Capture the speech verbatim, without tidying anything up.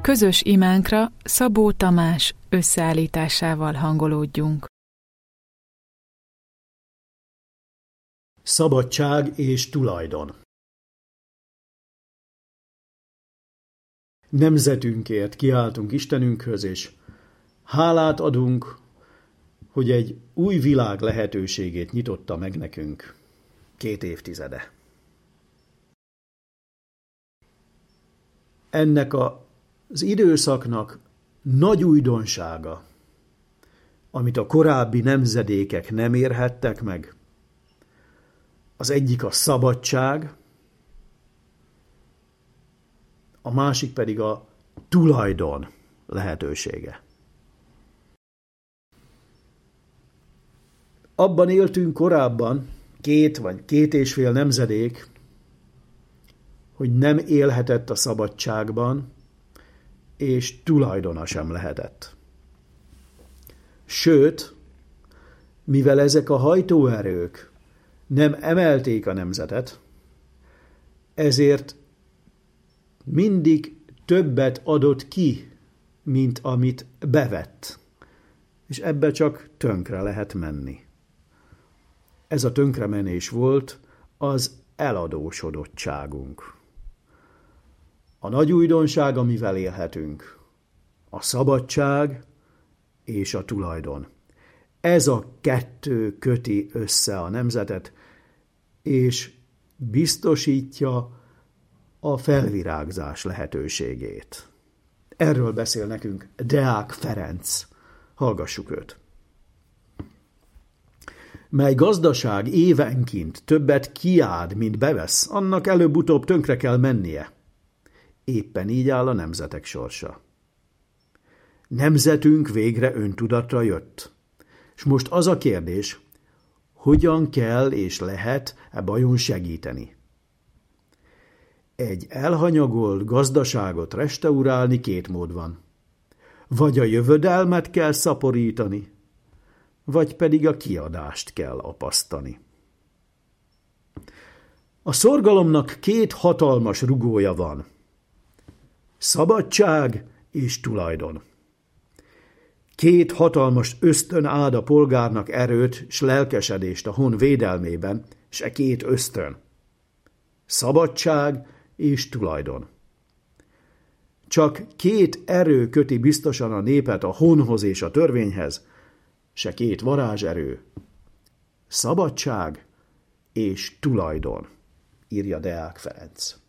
közös imánkra Szabó Tamás összeállításával hangolódjunk. Szabadság és tulajdon. Nemzetünkért kiáltunk Istenünkhöz, és hálát adunk, hogy egy új világ lehetőségét nyitotta meg nekünk két évtizede. Ennek a, az időszaknak nagy újdonsága, amit a korábbi nemzedékek nem érhettek meg, az egyik a szabadság, a másik pedig a tulajdon lehetősége. Abban éltünk korábban, két vagy két és fél nemzedék, hogy nem élhetett a szabadságban, és tulajdona sem lehetett. Sőt, mivel ezek a hajtóerők nem emelték a nemzetet, ezért mindig többet adott ki, mint amit bevett, és ebbe csak tönkre lehet menni. Ez a tönkremenés volt az eladósodottságunk. A nagy újdonság, amivel élhetünk, a szabadság és a tulajdon. Ez a kettő köti össze a nemzetet, és biztosítja a felvirágzás lehetőségét. Erről beszél nekünk Deák Ferenc. Hallgassuk őt. Mely gazdaság évenként többet kiád, mint bevesz, annak előbb-utóbb tönkre kell mennie. Éppen így áll a nemzetek sorsa. Nemzetünk végre öntudatra jött. És most az a kérdés, hogyan kell és lehet e bajon segíteni. Egy elhanyagolt gazdaságot restaurálni két mód van. Vagy a jövedelmet kell szaporítani, vagy pedig a kiadást kell apasztani. A szorgalomnak két hatalmas rugója van. Szabadság és tulajdon. Két hatalmas ösztön áld a polgárnak erőt s lelkesedést a hon védelmében, s e két ösztön. Szabadság és tulajdon. Csak két erő köti biztosan a népet a honhoz és a törvényhez, se két varázserő. Szabadság és tulajdon, írja Deák Ferenc.